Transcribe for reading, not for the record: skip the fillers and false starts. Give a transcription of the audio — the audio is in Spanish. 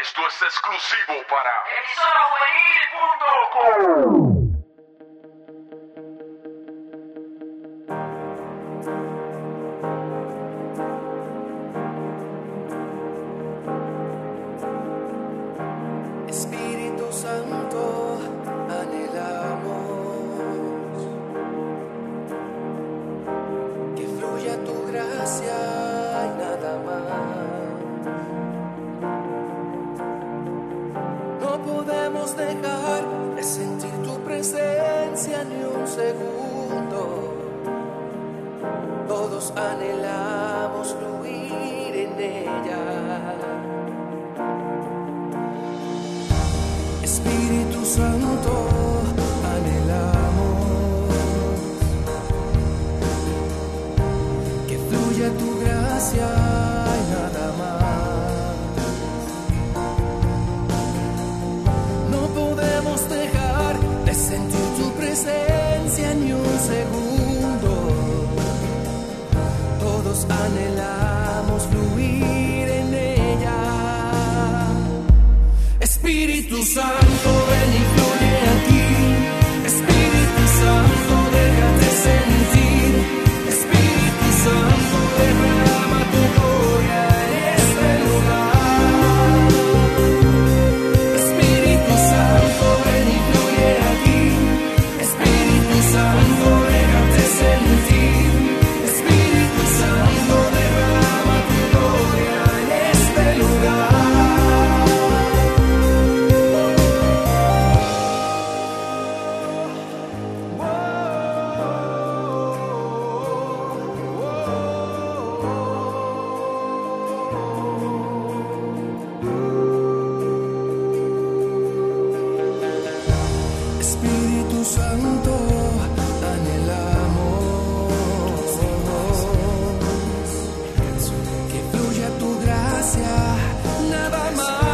Esto es exclusivo para emisorajuvenil.com. Espíritu Santo, anhelamos que fluya tu gracia y nada más. No podemos dejar de sentir tu presencia ni un segundo. Todos anhelamos fluir en ella. Espíritu Santo, anhelamos que fluya tu gracia y nada más. No podemos dejar de sentir tu presencia ni un segundo. Todos anhelamos fluir en ella. Espíritu Santo, ven y fluye aquí. Espíritu Santo, déjate sentir. Espíritu Santo, derrama tu gloria en este lugar. Espíritu Santo, ven y fluye aquí. Espíritu Santo, déjate sentir. Espíritu Santo, derrama tu gloria en este lugar. Espíritu Santo, anhelamos que fluya tu gracia, nada más.